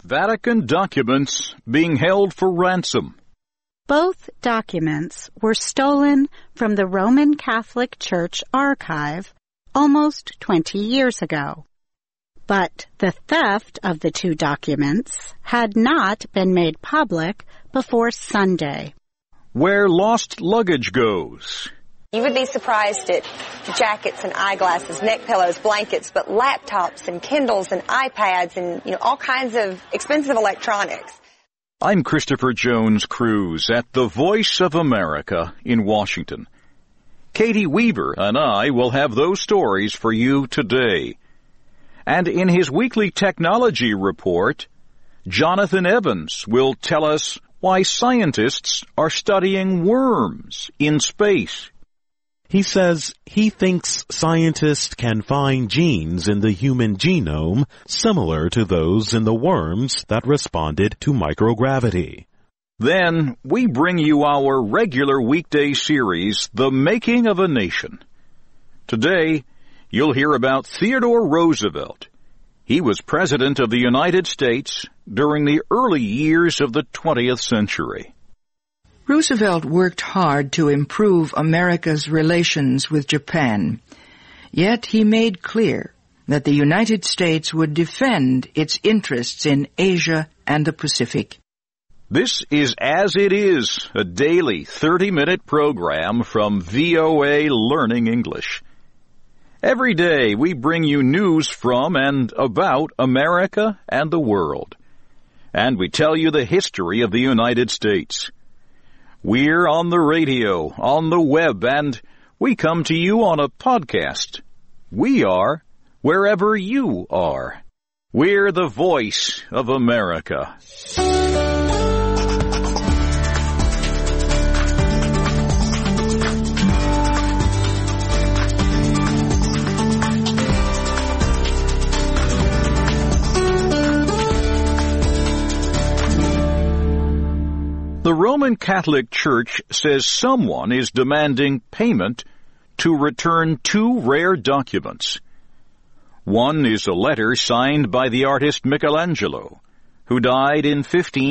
Vatican documents being held for ransom. Both documents were stolen from the Roman Catholic Church archive almost 20 years ago. But the theft of the two documents had not been made public before Sunday. Where lost luggage goes. You would be surprised at jackets and eyeglasses, neck pillows, blankets, but laptops and Kindles and iPads and, all kinds of expensive electronics. I'm Christopher Jones Cruz at the Voice of America in Washington. Katie Weaver and I will have those stories for you today. And in his weekly technology report, Jonathan Evans will tell us why scientists are studying worms in space. He says he thinks scientists can find genes in the human genome similar to those in the worms that responded to microgravity. Then we bring you our regular weekday series, The Making of a Nation. Today, you'll hear about Theodore Roosevelt. He was President of the United States during the early years of the 20th century. Roosevelt worked hard to improve America's relations with Japan, yet he made clear that the United States would defend its interests in Asia and the Pacific. This is As It Is, a daily 30-minute program from VOA Learning English. Every day we bring you news from and about America and the world. And we tell you the history of the United States. We're on the radio, on the web, and we come to you on a podcast. We are wherever you are. We're the Voice of America. The Roman Catholic Church says someone is demanding payment to return two rare documents. One is a letter signed by the artist Michelangelo, who died in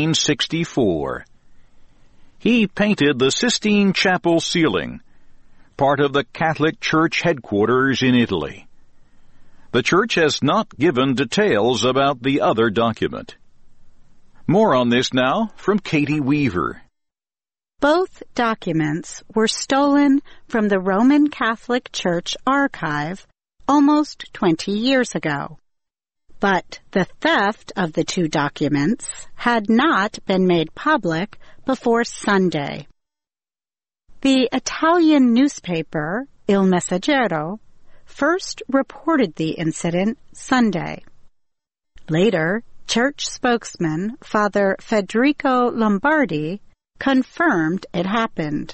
1564. He painted the Sistine Chapel ceiling, part of the Catholic Church headquarters in Italy. The Church has not given details about the other document. More on this now from Katie Weaver. Both documents were stolen from the Roman Catholic Church archive almost 20 years ago. But the theft of the two documents had not been made public before Sunday. The Italian newspaper, Il Messaggero, first reported the incident Sunday. Later, Church spokesman Father Federico Lombardi confirmed it happened.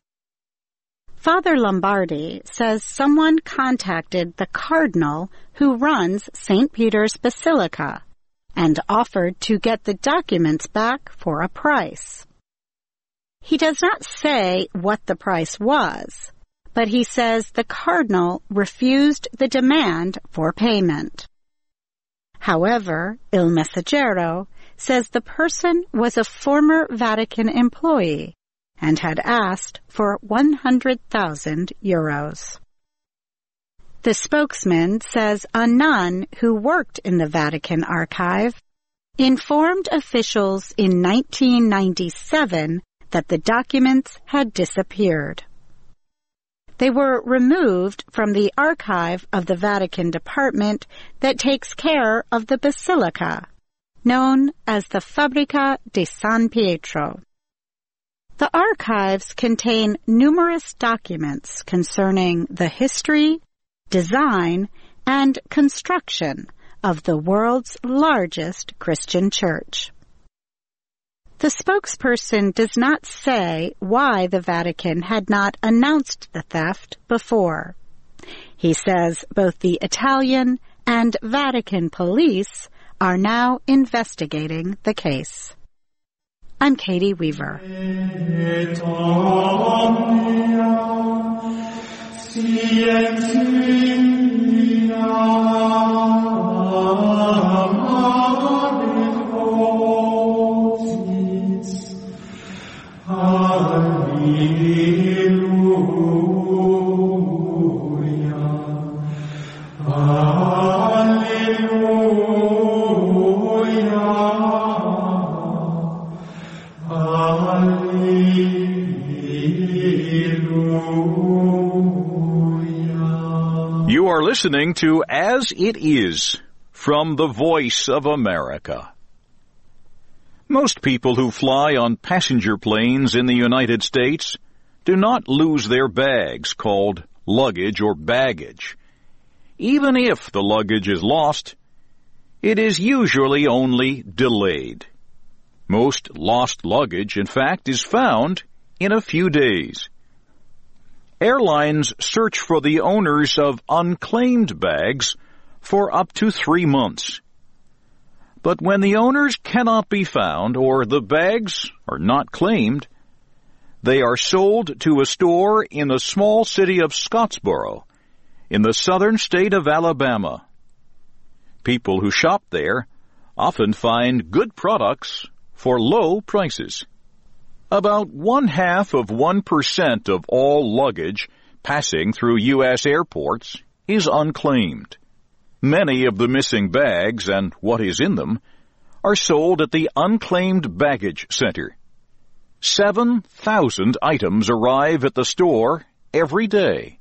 Father Lombardi says someone contacted the cardinal who runs St. Peter's Basilica and offered to get the documents back for a price. He does not say what the price was, but he says the cardinal refused the demand for payment. However, Il Messaggero says the person was a former Vatican employee and had asked for 100,000 euros. The spokesman says a nun who worked in the Vatican archive informed officials in 1997 that the documents had disappeared. They were removed from the archive of the Vatican department that takes care of the Basilica, known as the Fabbrica di San Pietro. The archives contain numerous documents concerning the history, design, and construction of the world's largest Christian church. The spokesperson does not say why the Vatican had not announced the theft before. He says both the Italian and Vatican police are now investigating the case. I'm Katie Weaver. You are listening to As It Is from the Voice of America. Most people who fly on passenger planes in the United States do not lose their bags, called luggage or baggage. Even if the luggage is lost, it is usually only delayed. Most lost luggage, in fact, is found in a few days. Airlines search for the owners of unclaimed bags for up to 3 months. But when the owners cannot be found or the bags are not claimed, they are sold to a store in the small city of Scottsboro in the southern state of Alabama. People who shop there often find good products for low prices. About 0.5% of all luggage passing through U.S. airports is unclaimed. Many of the missing bags and what is in them are sold at the Unclaimed Baggage Center. 7,000 items arrive at the store every day.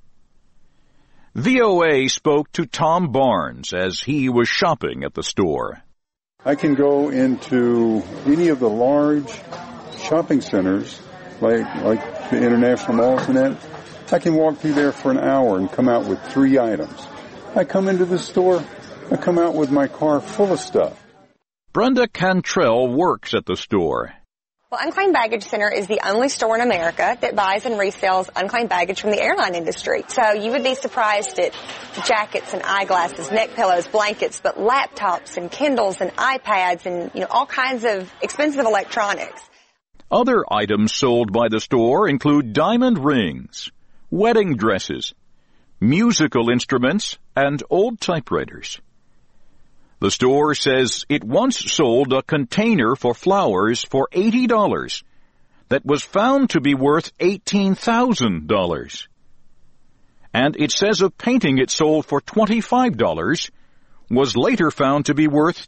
VOA spoke to Tom Barnes as he was shopping at the store. I can go into any of the large shopping centers, like the international malls and that. I can walk through there for an hour and come out with 3 items. I come into the store, I come out with my car full of stuff. Brenda Cantrell works at the store. Well, Unclaimed Baggage Center is the only store in America that buys and resells unclaimed baggage from the airline industry. So you would be surprised at jackets and eyeglasses, neck pillows, blankets, but laptops and Kindles and iPads and, all kinds of expensive electronics. Other items sold by the store include diamond rings, wedding dresses, musical instruments, and old typewriters. The store says it once sold a container for flowers for $80 that was found to be worth $18,000. And it says a painting it sold for $25 was later found to be worth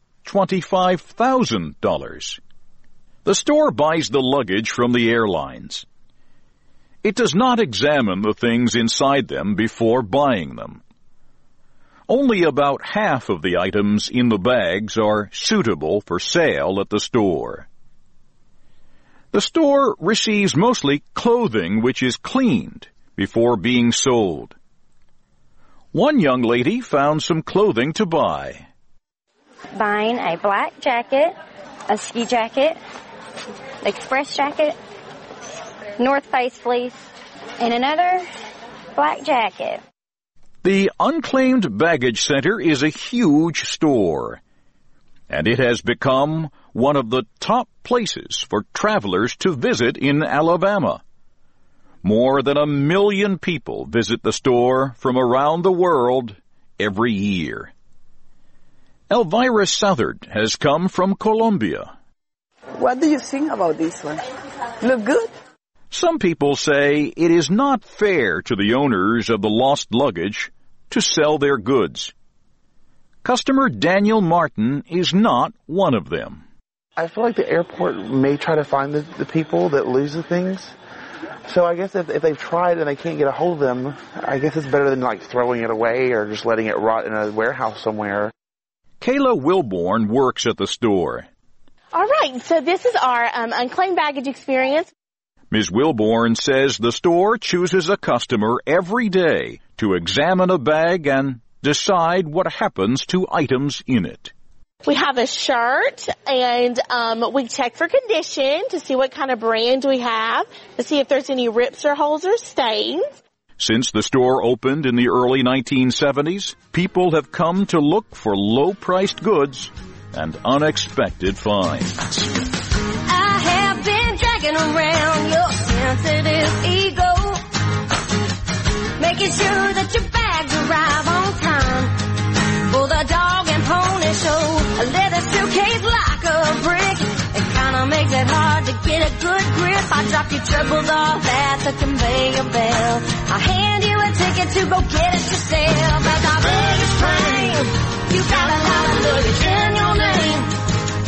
$25,000. The store buys the luggage from the airlines. It does not examine the things inside them before buying them. Only about half of the items in the bags are suitable for sale at the store. The store receives mostly clothing which is cleaned before being sold. One young lady found some clothing to buy. Buying a black jacket, a ski jacket, express jacket, North Face fleece, and another black jacket. The Unclaimed Baggage Center is a huge store, and it has become one of the top places for travelers to visit in Alabama. More than 1 million people visit the store from around the world every year. Elvira Southard has come from Colombia. What do you think about this one? Look good? Some people say it is not fair to the owners of the lost luggage to sell their goods. Customer Daniel Martin is not one of them. I feel like the airport may try to find the people that lose the things. So I guess if they've tried and they can't get a hold of them, I guess it's better than throwing it away or just letting it rot in a warehouse somewhere. Kayla Wilborn works at the store. All right, so this is our unclaimed baggage experience. Ms. Wilborn says the store chooses a customer every day to examine a bag and decide what happens to items in it. We have a shirt, and we check for condition to see what kind of brand we have, to see if there's any rips or holes or stains. Since the store opened in the early 1970s, people have come to look for low-priced goods and unexpected finds. I have been dragging around your sensitive ego, making sure that your bags arrive on time for the dog and pony show. A leather suitcase like a brick, it kinda makes it hard to get a good grip. I drop your troubles off at the conveyor belt. I hand you a ticket to go get it yourself. As our baggage train, you got a lot of luggage in your name.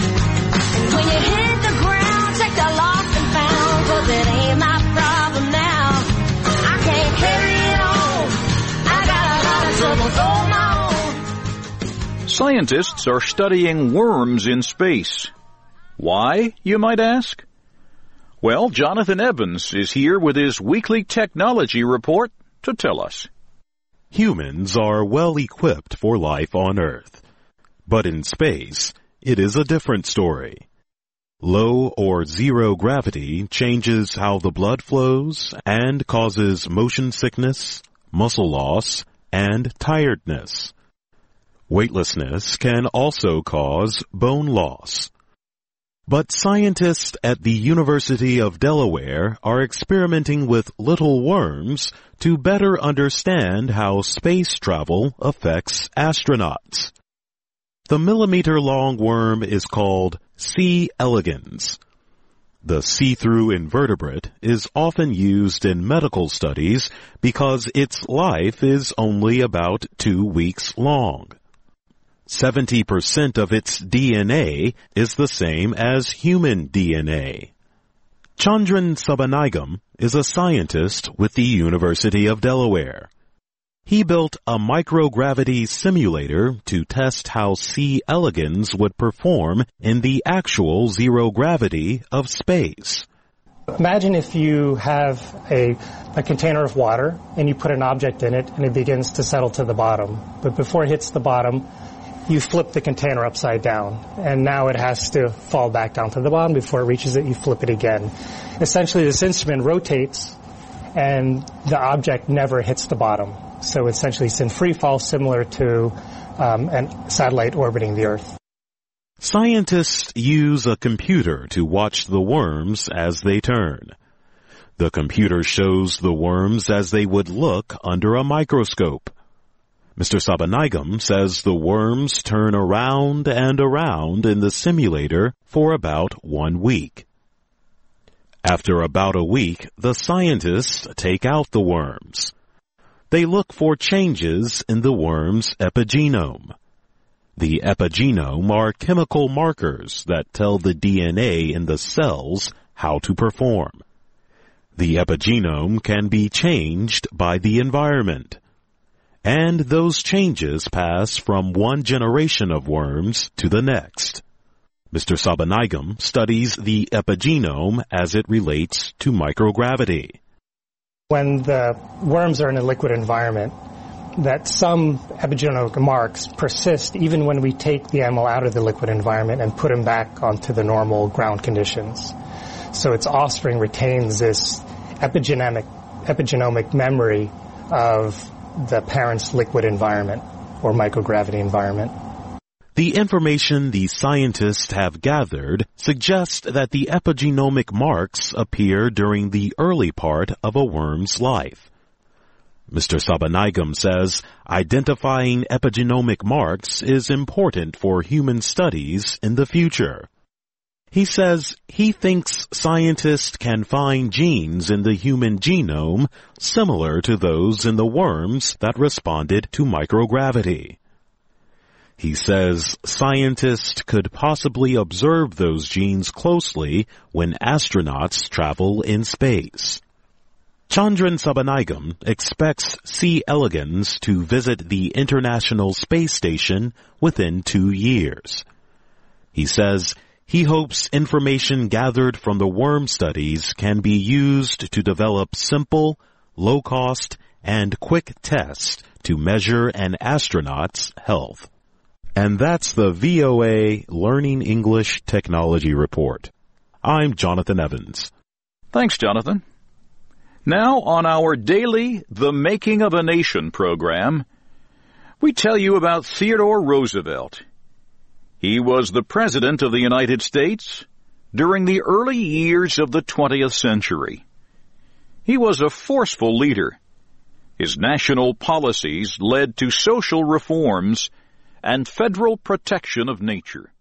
Scientists are studying worms in space. Why, you might ask? Well, Jonathan Evans is here with his weekly technology report to tell us. Humans are well equipped for life on Earth. But in space, it is a different story. Low or zero gravity changes how the blood flows and causes motion sickness, muscle loss, and tiredness. Weightlessness can also cause bone loss. But scientists at the University of Delaware are experimenting with little worms to better understand how space travel affects astronauts. The millimeter-long worm is called C. elegans. The see-through invertebrate is often used in medical studies because its life is only about 2 weeks long. 70% of its DNA is the same as human DNA. Chandran Sabanigam is a scientist with the University of Delaware. He built a microgravity simulator to test how C. elegans would perform in the actual zero gravity of space. Imagine if you have a container of water and you put an object in it and it begins to settle to the bottom. But before it hits the bottom, you flip the container upside down, and now it has to fall back down to the bottom. Before it reaches it, you flip it again. Essentially, this instrument rotates, and the object never hits the bottom. So essentially, it's in free fall, similar to a satellite orbiting the Earth. Scientists use a computer to watch the worms as they turn. The computer shows the worms as they would look under a microscope. Mr. Sabanigam says the worms turn around and around in the simulator for about 1 week. After about a week, the scientists take out the worms. They look for changes in the worm's epigenome. The epigenome are chemical markers that tell the DNA in the cells how to perform. The epigenome can be changed by the environment. And those changes pass from one generation of worms to the next. Mr. Sabanigam studies the epigenome as it relates to microgravity. When the worms are in a liquid environment, that some epigenomic marks persist even when we take the animal out of the liquid environment and put him back onto the normal ground conditions. So its offspring retains this epigenomic memory of the parent's liquid environment or microgravity environment. The information the scientists have gathered suggests that the epigenomic marks appear during the early part of a worm's life. Mr. Sabanigam says identifying epigenomic marks is important for human studies in the future. He says he thinks scientists can find genes in the human genome similar to those in the worms that responded to microgravity. He says scientists could possibly observe those genes closely when astronauts travel in space. Chandran Sabanigam expects C. elegans to visit the International Space Station within 2 years. He says he hopes information gathered from the worm studies can be used to develop simple, low-cost, and quick tests to measure an astronaut's health. And that's the VOA Learning English Technology Report. I'm Jonathan Evans. Thanks, Jonathan. Now on our daily The Making of a Nation program, we tell you about Theodore Roosevelt. He was the President of the United States during the early years of the 20th century. He was a forceful leader. His national policies led to social reforms and federal protection of nature.